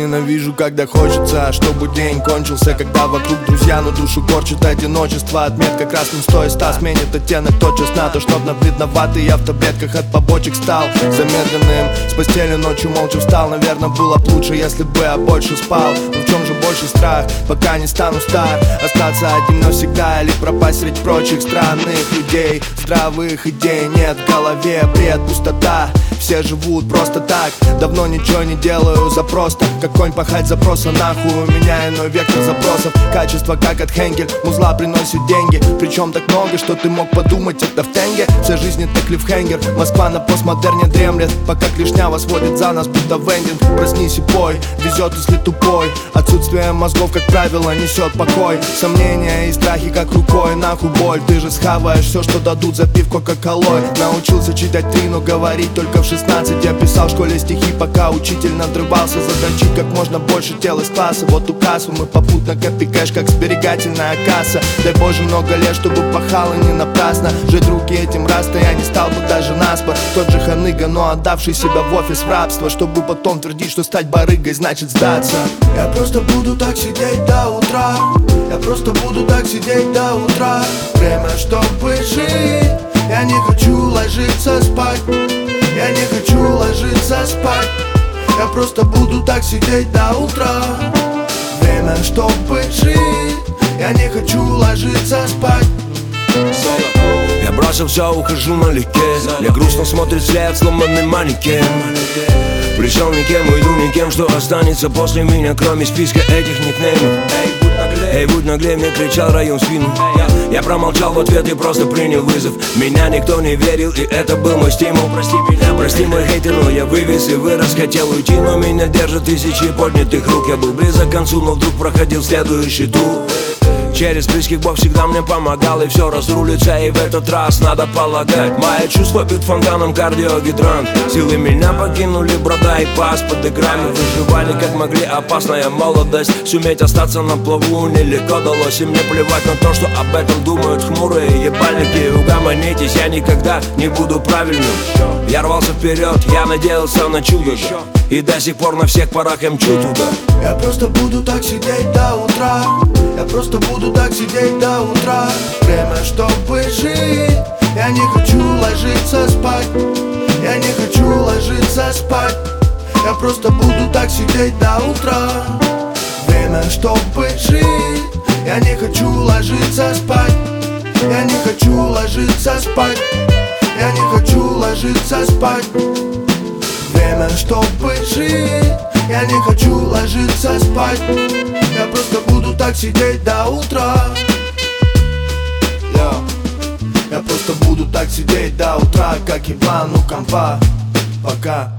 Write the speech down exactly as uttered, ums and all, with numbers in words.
ненавижу, когда хочется, чтобы день кончился, когда вокруг друзья, но душу корчит одиночество. Отметка красным сто из ста сменит оттенок тотчас на то, чтоб на бледноватый я в таблетках от побочек стал замедленным. С постели ночью молча встал, наверное, было б лучше, если бы я больше спал. Но в чем же больше страх, пока не стану стар? Остаться один навсегда или пропасть среди прочих странных людей? Здравых идей нет в голове, бред, пустота. Все живут просто так, давно ничего не делаю за просто. Как конь пахать запроса нахуй, у меня иной вектор запросов. Качество как от Хенгель, музла приносит деньги. Причем так много, что ты мог подумать, это в тенге. Вся жизнь это клиффхенгер, Москва на постмодерне дремлет. Пока клешня восводит за нас, будто вендинг. Проснись и пой, везет если тупой. Отсутствие мозгов, как правило, несет покой. Сомнения и страхи как рукой, нахуй боль. Ты же схаваешь все, что дадут за пивко кока-колой. Научился читать три, но говорить только в шестнадцать. Я писал в школе стихи, пока учитель надрывался задрочить как можно больше тел из класса. Вот указ, мы попутно копи кэш, как сберегательная касса. Дай Боже много лет, чтобы пахало не напрасно. Жить руки этим раз-то я не стал бы даже наспор. Тот же ханыга, но отдавший себя в офис в рабство, чтобы потом твердить, что стать барыгой значит сдаться. Я просто буду так сидеть до утра. Я просто буду так сидеть до утра. Время, чтобы жить. Я не хочу ложиться спать. Я не хочу ложиться спать. Я просто буду так сидеть до утра. Время, чтобы жить. Я не хочу ложиться спать. Я бросил все, ухожу налегке. Мне грустно смотрит вслед сломанный манекен. Пришел никем, уйду никем. Что останется после меня, кроме списка этих никнеймов? Эй, будь наглей, мне кричал район в спину. Я промолчал в ответ и просто принял вызов. Меня никто не верил, и это был мой стимул. Прости меня, прости мой хейтер, но я вывез и вырос. Хотел уйти, но меня держат тысячи поднятых рук. Я был близок к концу, но вдруг проходил следующий тур. Через близких Бог всегда мне помогал, и все разрулится, и в этот раз надо полагать. Мои чувства бьют фонтаном кардиогидрант. Силы меня покинули, брода и пас под играми. Выживали как могли, опасная молодость. Суметь остаться на плаву нелегко далось. И мне плевать на то, что об этом думают хмурые ебальники. Угомонитесь, я никогда не буду правильным. Я рвался вперед, я надеялся на чудо, да. И до сих пор на всех парах я мчу туда. Я просто буду так сидеть до утра. Я просто буду так сидеть до утра. Время, чтобы жить. Я не хочу ложиться спать. Я не хочу ложиться спать. Я просто буду так сидеть до утра. Время, чтобы жить. Я не хочу ложиться спать. Я не хочу ложиться спать. Я не хочу ложиться спать. Время, чтобы жить. Я не хочу ложиться спать. Я просто буду так сидеть до утра. yeah. Я просто буду так сидеть до утра, как еблан у компа. Пока.